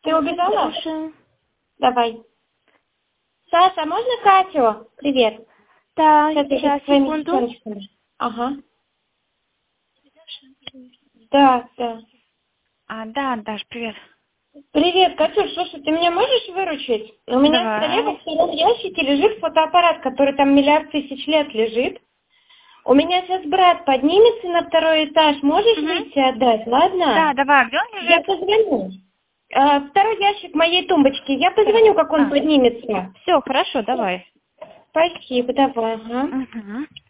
Ты убежала? Слушаю. Давай. Саша, можно Катю? Привет. Да, Сейчас я сейчас, с твоими секунду. девчоночками. Ага. Да, да. Да, Даш, привет. Привет, Катюш, слушай, ты меня можешь выручить? У меня в столе во Давай. втором ящике лежит фотоаппарат, который там миллиард тысяч лет лежит. У меня сейчас брат поднимется на второй этаж. Можешь выйти отдать, ладно? Да, давай, где он Я лежит? позвоню. Второй ящик моей тумбочки. Я позвоню, как он поднимется. Все, хорошо, давай. Спасибо, давай. Ага. Угу.